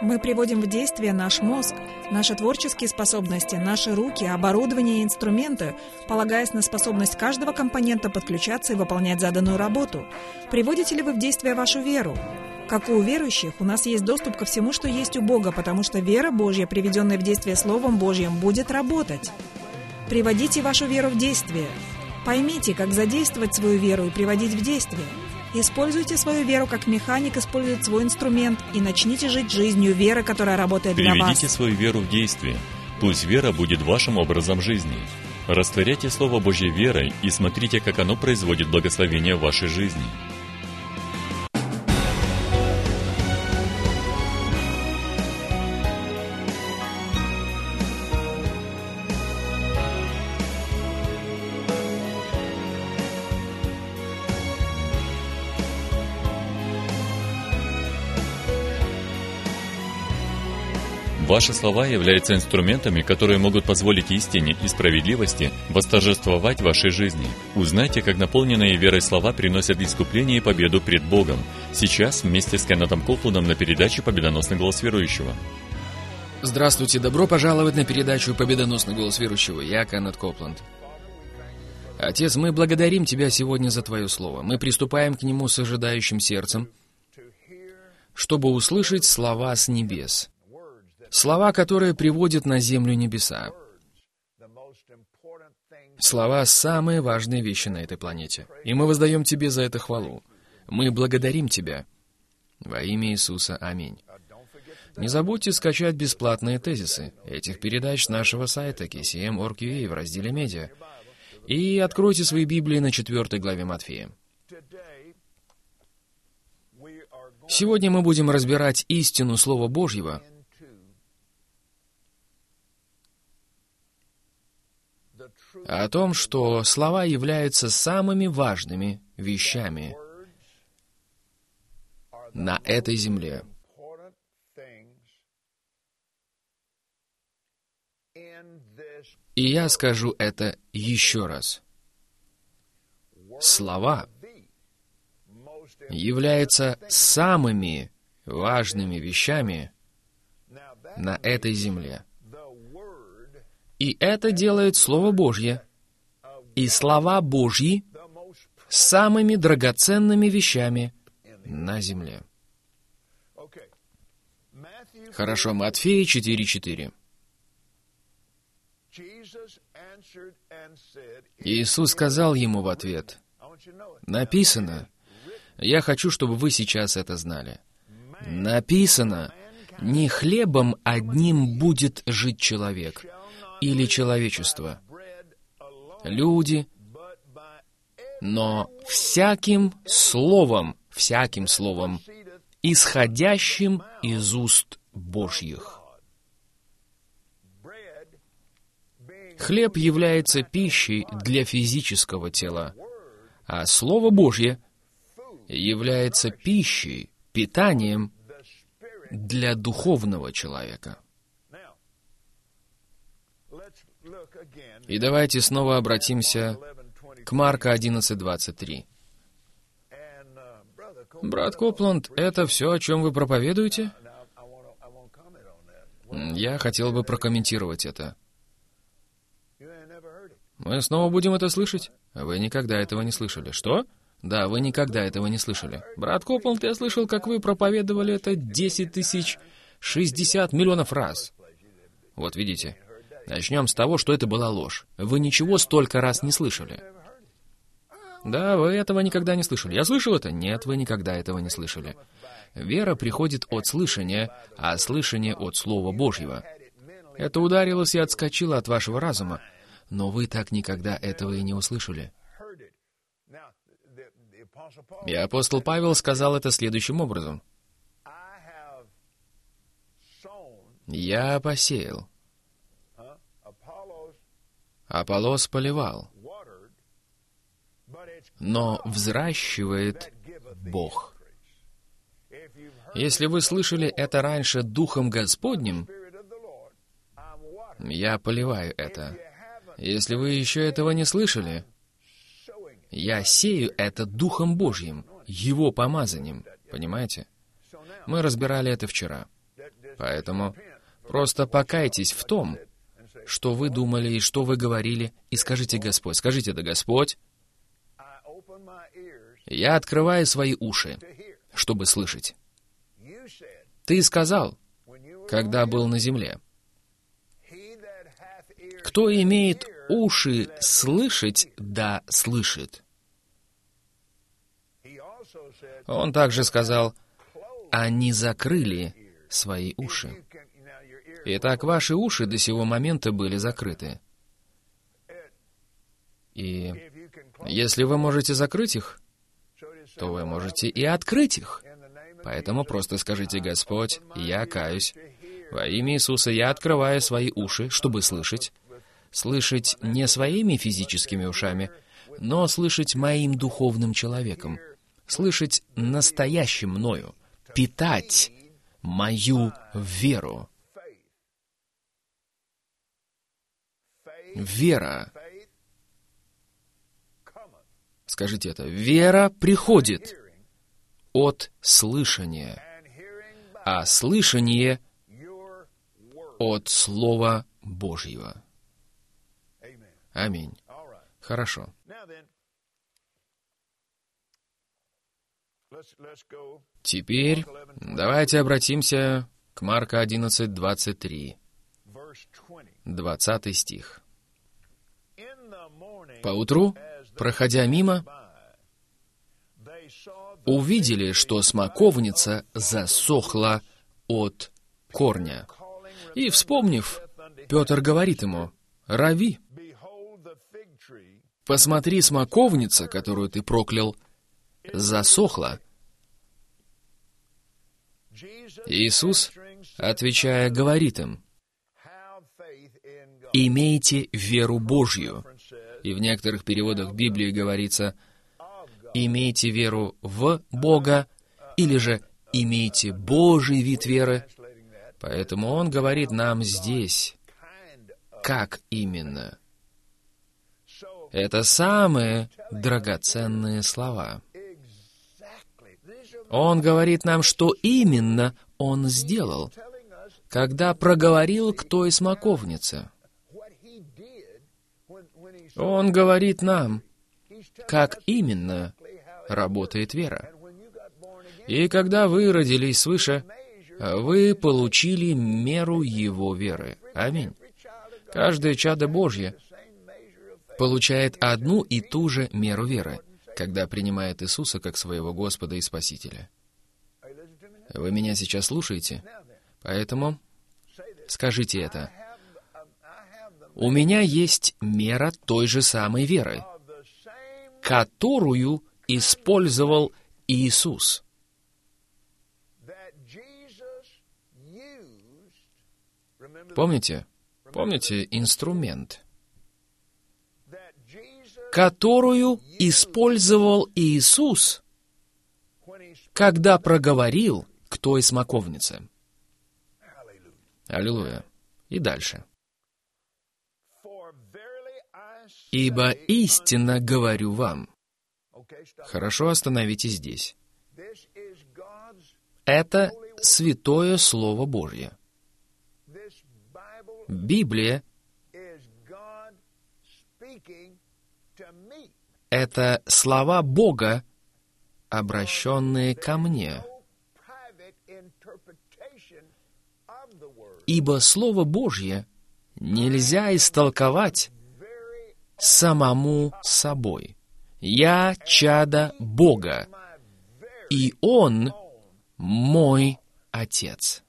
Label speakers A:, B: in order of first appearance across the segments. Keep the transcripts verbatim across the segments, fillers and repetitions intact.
A: Мы приводим в действие наш мозг, наши творческие способности, наши руки, оборудование и инструменты, полагаясь на способность каждого компонента подключаться и выполнять заданную работу. Приводите ли вы в действие вашу веру? Как и у верующих, у нас есть доступ ко всему, что есть у Бога, потому что вера Божья, приведенная в действие Словом Божьим, будет работать. Приводите вашу веру в действие. Поймите, как задействовать свою веру и приводить в действие. Используйте свою веру, как механик использует свой инструмент, и начните жить жизнью веры, которая работает для вас.
B: Приведите свою веру в действие. Пусть вера будет вашим образом жизни. Растворяйте Слово Божье верой и смотрите, как оно производит благословение в вашей жизни. Ваши слова являются инструментами, которые могут позволить истине и справедливости восторжествовать в вашей жизни. Узнайте, как наполненные верой слова приносят искупление и победу пред Богом. Сейчас вместе с Кеннетом Копландом на передаче «Победоносный голос верующего».
C: Здравствуйте, добро пожаловать на передачу «Победоносный голос верующего». Я Кеннет Копланд. Отец, мы благодарим Тебя сегодня за Твое Слово. Мы приступаем к нему с ожидающим сердцем, чтобы услышать слова с небес. Слова, которые приводят на землю небеса. Слова — самые важные вещи на этой планете. И мы воздаем Тебе за это хвалу. Мы благодарим Тебя. Во имя Иисуса. Аминь. Не забудьте скачать бесплатные тезисы этих передач с нашего сайта кей си эм точка орг точка ю а в разделе «Медиа». И откройте свои Библии на четвертой главе Матфея. Сегодня мы будем разбирать истину Слова Божьего о том, что слова являются самыми важными вещами на этой земле. И я скажу это еще раз. Слова являются самыми важными вещами на этой земле. И это делает Слово Божье и слова Божьи самыми драгоценными вещами на земле. Хорошо, Матфея четыре четыре. Иисус сказал ему в ответ: «Написано». Я хочу, чтобы вы сейчас это знали. Написано: «Не хлебом одним будет жить человек» или человечество, люди, но всяким словом, всяким словом, исходящим из уст Божьих. Хлеб является пищей для физического тела, а Слово Божье является пищей, питанием для духовного человека. И давайте снова обратимся к Марка одиннадцать двадцать три. Брат Копланд, это все, о чем вы проповедуете? Я хотел бы прокомментировать это. Мы снова будем это слышать? Вы никогда этого не слышали. Что? Да, вы никогда этого не слышали. Брат Копланд, я слышал, как вы проповедовали это десять тысяч шестьдесят миллионов раз. Вот видите. Начнем с того, что это была ложь. Вы ничего столько раз не слышали. Да, вы этого никогда не слышали. Я слышал это? Нет, вы никогда этого не слышали. Вера приходит от слышания, а слышание от Слова Божьего. Это ударилось и отскочило от вашего разума, но вы так никогда этого и не услышали. И апостол Павел сказал это следующим образом. «Я посеял, Аполлос поливал, но взращивает Бог». Если вы слышали это раньше Духом Господним, я поливаю это. Если вы еще этого не слышали, я сею это Духом Божьим, Его помазанием. Понимаете? Мы разбирали это вчера. Поэтому просто покайтесь в том, что вы думали и что вы говорили, и скажите: Господь, скажите: да, Господь, я открываю свои уши, чтобы слышать. Ты сказал, когда был на земле: кто имеет уши слышать, да слышит. Он также сказал: они закрыли свои уши. Итак, ваши уши до сего момента были закрыты. И если вы можете закрыть их, то вы можете и открыть их. Поэтому просто скажите: Господь, я каюсь. Во имя Иисуса я открываю свои уши, чтобы слышать. Слышать не своими физическими ушами, но слышать моим духовным человеком. Слышать настоящим мною. Питать мою веру. Вера. Скажите это. Вера приходит от слышания, а слышание от Слова Божьего. Аминь. Хорошо. Теперь давайте обратимся к Марка одиннадцать, двадцать три. двадцатый стих. Поутру, проходя мимо, увидели, что смоковница засохла от корня. И, вспомнив, Петр говорит ему: «Рави, посмотри, смоковница, которую ты проклял, засохла». Иисус, отвечая, говорит им: «Имейте веру Божью». И в некоторых переводах Библии говорится: «Имейте веру в Бога», или же «Имейте Божий вид веры». Поэтому Он говорит нам здесь, как именно. Это самые драгоценные слова. Он говорит нам, что именно Он сделал, когда проговорил к той смоковнице. Он говорит нам, как именно работает вера. И когда вы родились свыше, вы получили меру Его веры. Аминь. Каждое чадо Божье получает одну и ту же меру веры, когда принимает Иисуса как своего Господа и Спасителя. Вы меня сейчас слушаете? Поэтому скажите это. У меня есть мера той же самой веры, которую использовал Иисус. Помните? Помните инструмент, которую использовал Иисус, когда проговорил к той смоковнице. Аллилуйя. И дальше. «Ибо истинно говорю вам». Хорошо, остановитесь здесь. Это святое Слово Божье. Библия — это слова Бога, обращенные ко мне. Ибо Слово Божье нельзя истолковать самому собой. Я чадо Бога, и Он мой Отец.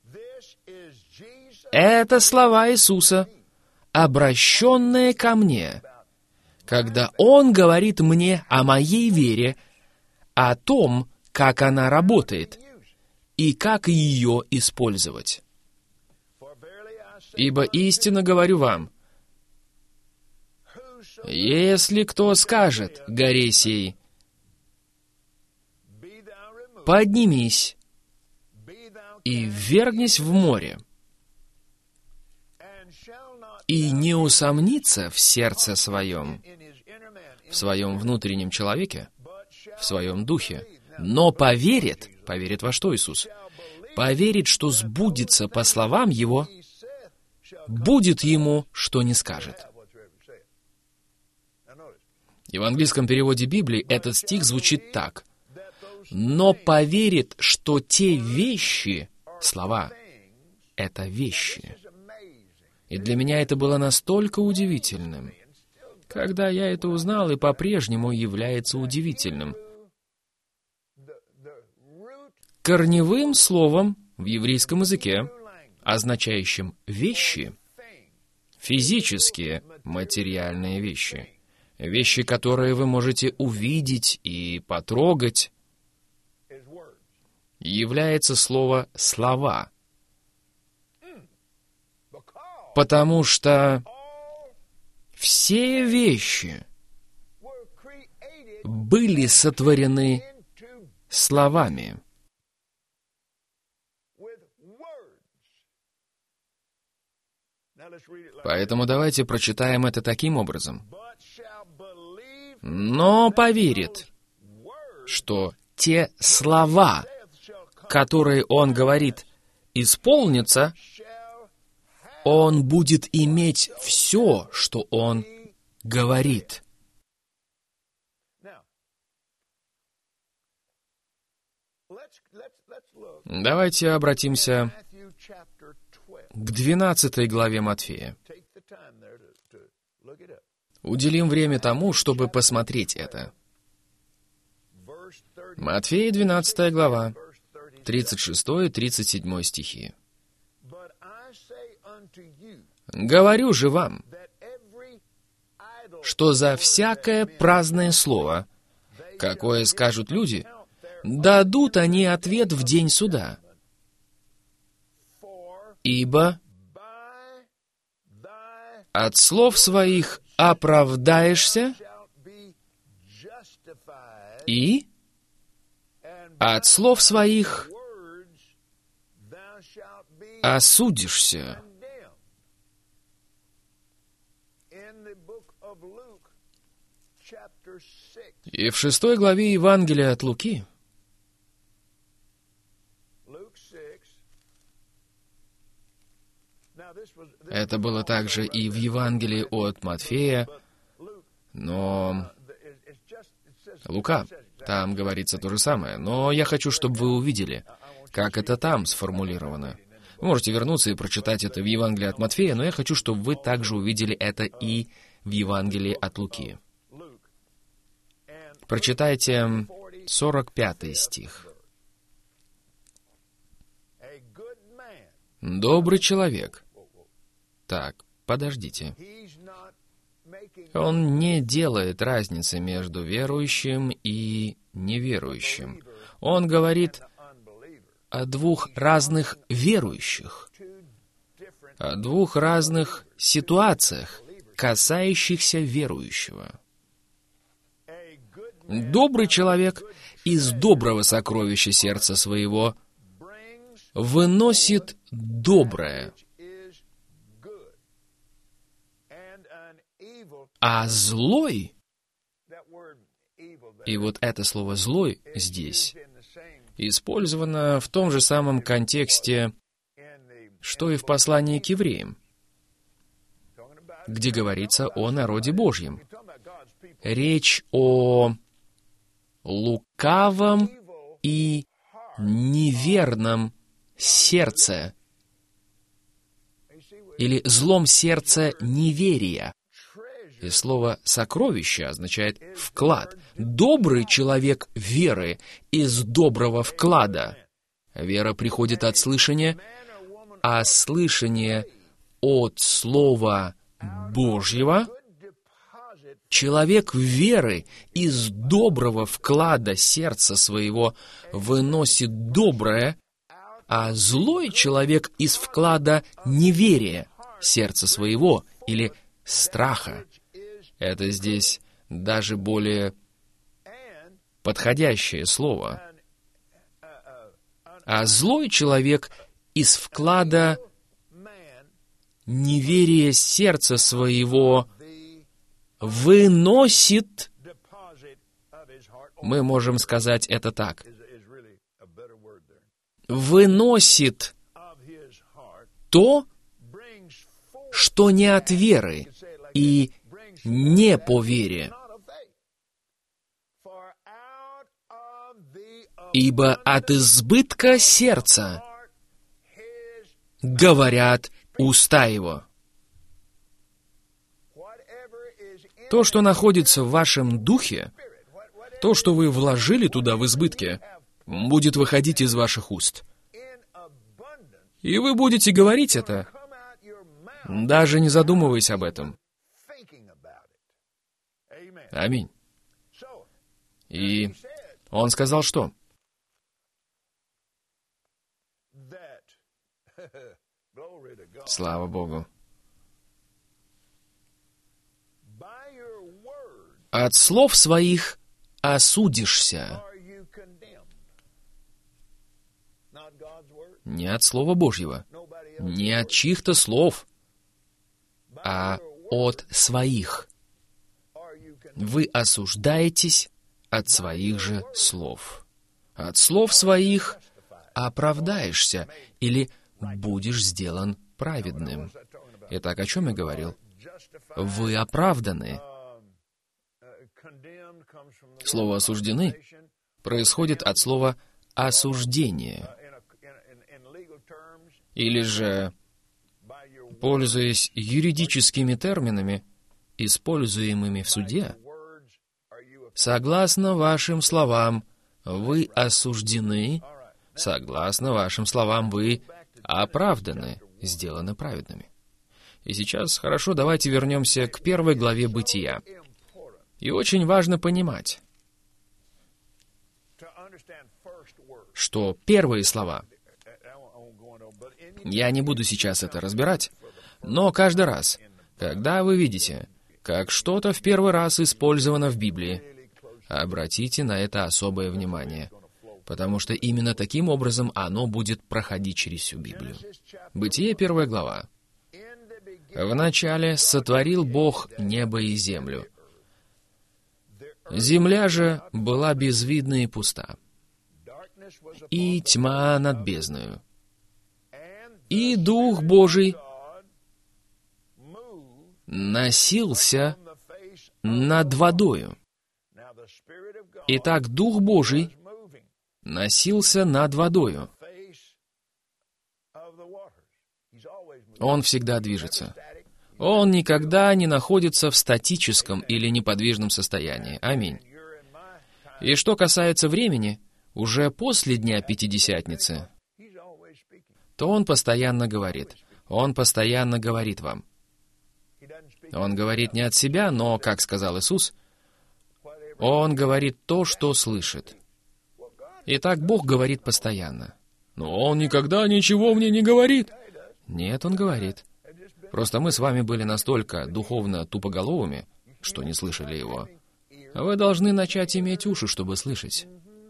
C: Это слова Иисуса, обращенные ко мне, когда Он говорит мне о моей вере, о том, как она работает, и как ее использовать. «Ибо истинно говорю вам, если кто скажет горе сей: поднимись и ввергнись в море, и не усомнится в сердце своем, в своем внутреннем человеке, в своем духе, но поверит». Поверит во что, Иисус? поверит, что сбудется по словам его, будет ему, что не скажет». И в английском переводе Библии этот стих звучит так: «Но поверит, что те вещи, слова, это вещи». И для меня это было настолько удивительным. Когда я это узнал, и по-прежнему является удивительным. Корневым словом в еврейском языке, означающим «вещи», физические, материальные вещи, вещи, которые вы можете увидеть и потрогать, является слово «слова». Потому что все вещи были сотворены словами. Поэтому давайте прочитаем это таким образом. «Но поверит, что те слова, которые он говорит, исполнятся, он будет иметь все, что он говорит». Давайте обратимся к двенадцатой главе Матфея. Уделим время тому, чтобы посмотреть это. Матфея, двенадцатая глава, тридцать шестой и тридцать седьмой стихи. «Говорю же вам, что за всякое праздное слово, какое скажут люди, дадут они ответ в день суда. Ибо от слов своих оправдаешься, и от слов своих осудишься». И в шестой главе Евангелия от Луки это было также и в Евангелии от Матфея, но Лука, там говорится то же самое. Но я хочу, чтобы вы увидели, как это там сформулировано. Вы можете вернуться и прочитать это в Евангелии от Матфея, но я хочу, чтобы вы также увидели это и в Евангелии от Луки. Прочитайте сорок пятый стих. «Добрый человек». Так, подождите. Он не делает разницы между верующим и неверующим. Он говорит о двух разных верующих, о двух разных ситуациях, касающихся верующего. Добрый человек из доброго сокровища сердца своего выносит доброе, а злой, и вот это слово «злой» здесь использовано в том же самом контексте, что и в послании к евреям, где говорится о народе Божьем. Речь о лукавом и неверном сердце, или злом сердце неверия. И слово «сокровище» означает «вклад». Добрый человек веры из доброго вклада. Вера приходит от слышания, а слышание от Слова Божьего. Человек веры из доброго вклада сердца своего выносит доброе, а злой человек из вклада неверия сердца своего или страха. Это здесь даже более подходящее слово. А злой человек из вклада неверия сердца своего выносит, мы можем сказать это так, выносит то, что не от веры и не по вере. Ибо от избытка сердца говорят уста его. То, что находится в вашем духе, то, что вы вложили туда в избытке, будет выходить из ваших уст. И вы будете говорить это, даже не задумываясь об этом. Аминь. И он сказал что? Слава Богу. От слов своих осудишься. Не от Слова Божьего, не от чьих-то слов, а от своих. Вы осуждаетесь от своих же слов. От слов своих оправдаешься или будешь сделан праведным. Итак, о чем я говорил? Вы оправданы. Слово «осуждены» происходит от слова «осуждение». Или же, пользуясь юридическими терминами, используемыми в суде, согласно вашим словам, вы осуждены, согласно вашим словам, вы оправданы, сделаны праведными. И сейчас, хорошо, давайте вернемся к первой главе Бытия. И очень важно понимать, что первые слова, я не буду сейчас это разбирать, но каждый раз, когда вы видите, как что-то в первый раз использовано в Библии, обратите на это особое внимание, потому что именно таким образом оно будет проходить через всю Библию. Бытие, первая глава. «Вначале сотворил Бог небо и землю. Земля же была безвидна и пуста, и тьма над бездною. И Дух Божий носился над водою». Итак, Дух Божий носился над водою. Он всегда движется. Он никогда не находится в статическом или неподвижном состоянии. Аминь. И что касается времени, уже после Дня Пятидесятницы, то Он постоянно говорит. Он постоянно говорит вам. Он говорит не от себя, но, как сказал Иисус, Он говорит то, что слышит. Итак, Бог говорит постоянно. Но Он никогда ничего мне не говорит. Нет, Он говорит. Просто мы с вами были настолько духовно тупоголовыми, что не слышали Его. Вы должны начать иметь уши, чтобы слышать.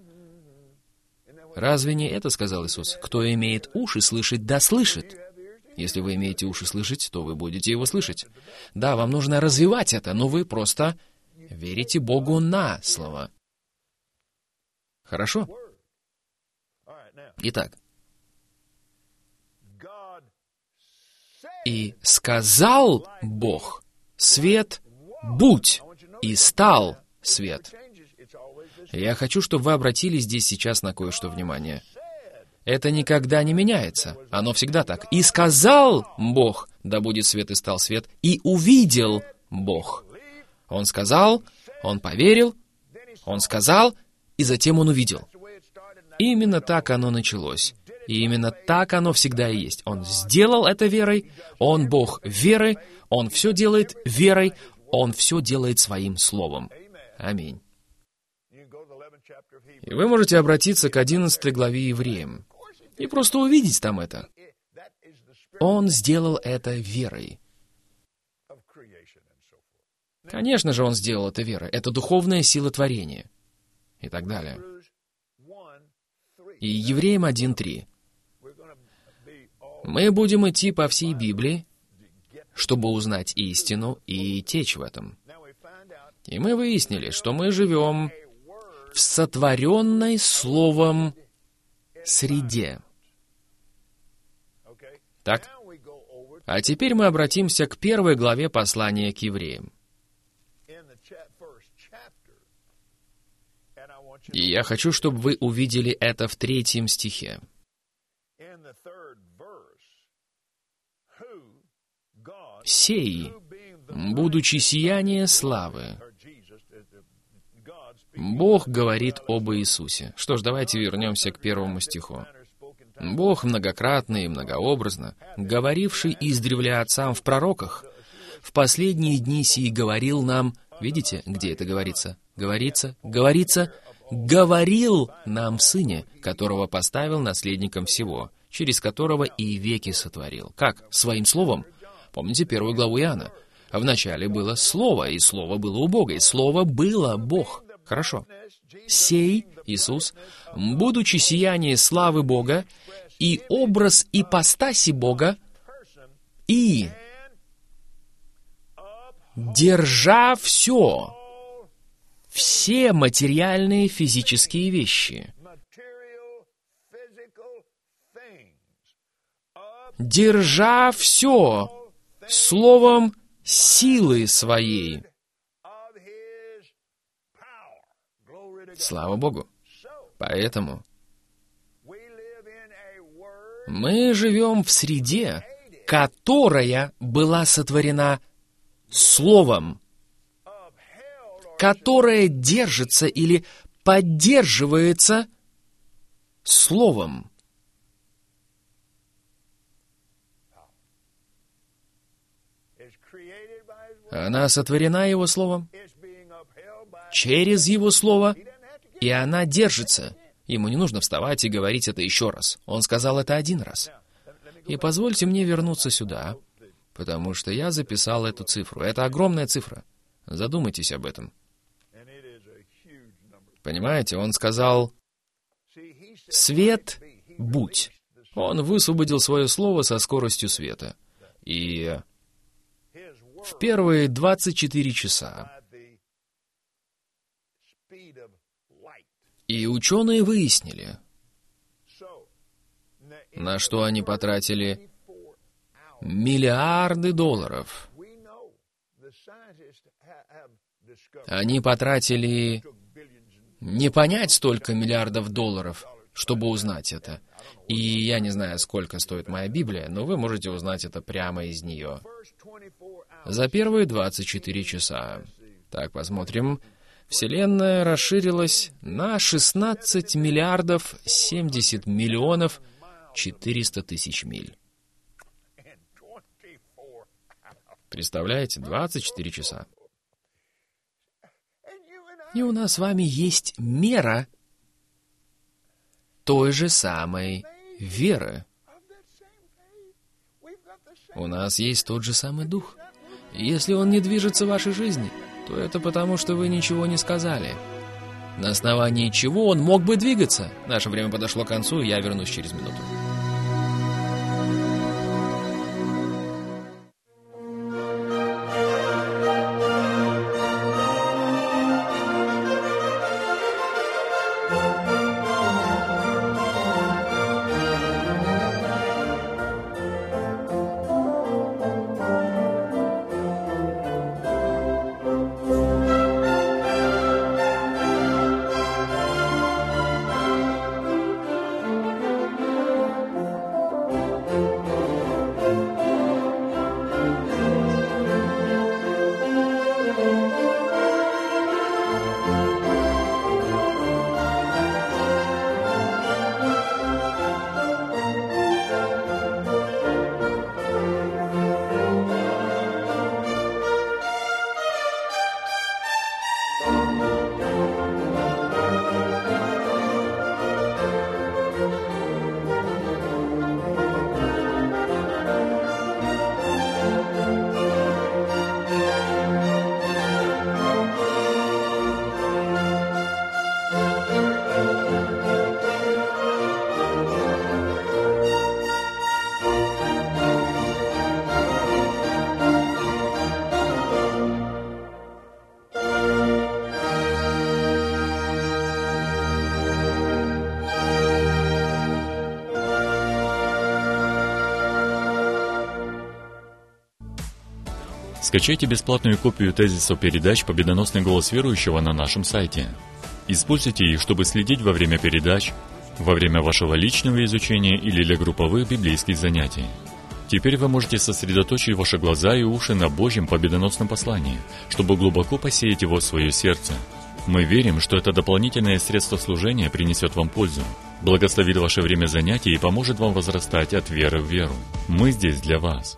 C: Разве не это сказал Иисус? Кто имеет уши слышать, да слышит. Если вы имеете уши слышать, то вы будете Его слышать. Да, вам нужно развивать это, но вы просто верите Богу на слово. Хорошо? Итак. «И сказал Бог, свет, будь, и стал свет». Я хочу, чтобы вы обратили здесь сейчас на кое-что внимание. Это никогда не меняется. Оно всегда так. «И сказал Бог, да будет свет, и стал свет, и увидел Бог». Он сказал, он поверил, он сказал, и затем он увидел. Именно так оно началось. И именно так оно всегда и есть. Он сделал это верой, Он Бог веры, Он все делает верой, Он все делает Своим Словом. Аминь. И вы можете обратиться к одиннадцатой главе Евреям и просто увидеть там это. Он сделал это верой. Конечно же, Он сделал это верой. Это духовная сила творения. И так далее. И Евреям один три. Мы будем идти по всей Библии, чтобы узнать истину и течь в этом. И мы выяснили, что мы живем в сотворенной Словом среде. Так? А теперь мы обратимся к первой главе послания к евреям. И я хочу, чтобы вы увидели это в третьем стихе. «Сей, будучи сияние славы». Бог говорит об Иисусе. Что ж, давайте вернемся к первому стиху. «Бог многократно и многообразно, говоривший издревле отцам в пророках, в последние дни сии говорил нам...» Видите, где это говорится? Говорится, говорится, говорил нам в Сыне, которого поставил наследником всего, через которого и веки сотворил. Как? Своим словом? Помните первую главу Иоанна? Вначале было Слово, и Слово было у Бога, и Слово было Бог. Хорошо. Сей, Иисус, будучи сияние славы Бога, и образ ипостаси Бога, и держа все, все материальные физические вещи, держа все словом силы своей. Слава Богу. Поэтому мы живем в среде, которая была сотворена Словом, которая держится или поддерживается Словом. Она сотворена Его Словом, через Его Слово, и она держится. Ему не нужно вставать и говорить это еще раз. Он сказал это один раз. И позвольте мне вернуться сюда, потому что я записал эту цифру. Это огромная цифра. Задумайтесь об этом. Понимаете, он сказал: «Свет, будь». Он высвободил свое слово со скоростью света. И в первые двадцать четыре часа и ученые выяснили, на что они потратили миллиарды долларов. Они потратили не понять столько миллиардов долларов, чтобы узнать это. И я не знаю, сколько стоит моя Библия, но вы можете узнать это прямо из нее. За первые двадцать четыре часа. Так, посмотрим. Вселенная расширилась на шестнадцать миллиардов семьдесят миллионов четыреста тысяч миль. Представляете? двадцать четыре часа. И у нас с вами есть мера той же самой веры. У нас есть тот же самый дух. Если он не движется в вашей жизни, то это потому, что вы ничего не сказали. На основании чего он мог бы двигаться? Наше время подошло к концу, и я вернусь через минуту.
B: Скачайте бесплатную копию тезисов передач «Победоносный голос верующего» на нашем сайте. Используйте их, чтобы следить во время передач, во время вашего личного изучения или для групповых библейских занятий. Теперь вы можете сосредоточить ваши глаза и уши на Божьем победоносном послании, чтобы глубоко посеять его в свое сердце. Мы верим, что это дополнительное средство служения принесет вам пользу, благословит ваше время занятий и поможет вам возрастать от веры в веру. Мы здесь для вас.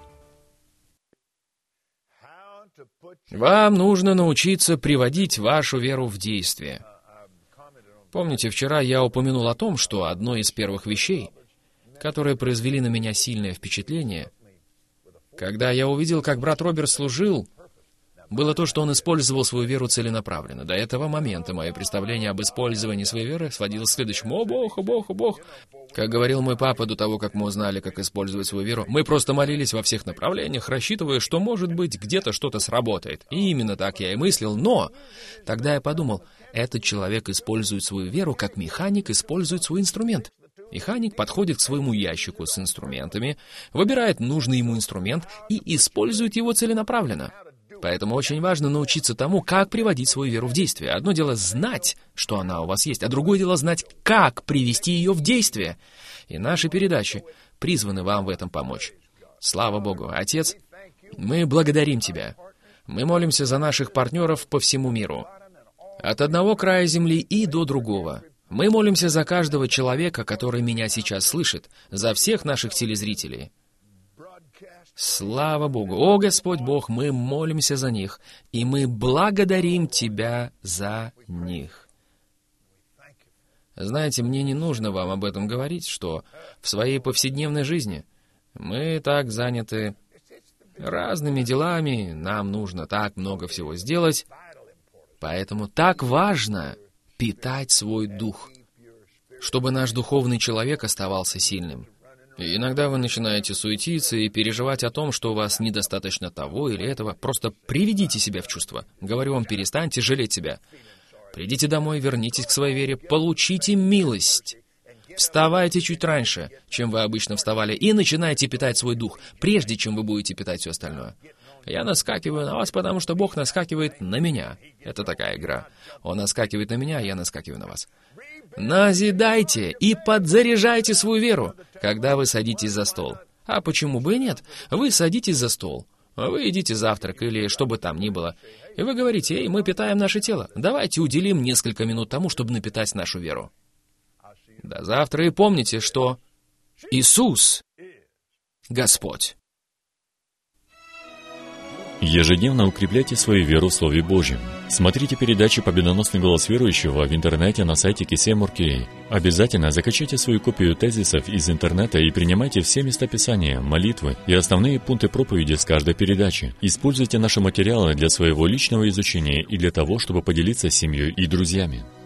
C: Вам нужно научиться приводить вашу веру в действие. Помните, вчера я упомянул о том, что одной из первых вещей, которые произвели на меня сильное впечатление, когда я увидел, как брат Роберт служил, было то, что он использовал свою веру целенаправленно. До этого момента мое представление об использовании своей веры сводилось к следующему: «О Бог, о Бог, о Бог». Как говорил мой папа до того, как мы узнали, как использовать свою веру, мы просто молились во всех направлениях, рассчитывая, что, может быть, где-то что-то сработает. И именно так я и мыслил, но тогда я подумал, этот человек использует свою веру, как механик использует свой инструмент. Механик подходит к своему ящику с инструментами, выбирает нужный ему инструмент и использует его целенаправленно. Поэтому очень важно научиться тому, как приводить свою веру в действие. Одно дело знать, что она у вас есть, а другое дело знать, как привести ее в действие. И наши передачи призваны вам в этом помочь. Слава Богу. Отец, мы благодарим Тебя. Мы молимся за наших партнеров по всему миру. От одного края земли и до другого. Мы молимся за каждого человека, который меня сейчас слышит, за всех наших телезрителей. Слава Богу! О, Господь Бог, мы молимся за них, и мы благодарим Тебя за них. Знаете, мне не нужно вам об этом говорить, что в своей повседневной жизни мы так заняты разными делами, нам нужно так много всего сделать, поэтому так важно питать свой дух, чтобы наш духовный человек оставался сильным. И иногда вы начинаете суетиться и переживать о том, что у вас недостаточно того или этого. Просто приведите себя в чувство. Говорю вам, перестаньте жалеть себя. Придите домой, вернитесь к своей вере, получите милость. Вставайте чуть раньше, чем вы обычно вставали, и начинайте питать свой дух, прежде чем вы будете питать все остальное. Я наскакиваю на вас, потому что Бог наскакивает на меня. Это такая игра. Он наскакивает на меня, я наскакиваю на вас. Назидайте и подзаряжайте свою веру, когда вы садитесь за стол. А почему бы и нет? Вы садитесь за стол, вы едите завтрак или что бы там ни было, и вы говорите: «Эй, мы питаем наше тело. Давайте уделим несколько минут тому, чтобы напитать нашу веру». До завтра и помните, что Иисус — Господь.
B: Ежедневно укрепляйте свою веру в Слове Божьем. Смотрите передачи «Победоносный голос верующего» в интернете на сайте Кисемур точка кей. Обязательно закачайте свою копию тезисов из интернета и принимайте все места Писания, молитвы и основные пункты проповеди с каждой передачи. Используйте наши материалы для своего личного изучения и для того, чтобы поделиться с семьей и друзьями.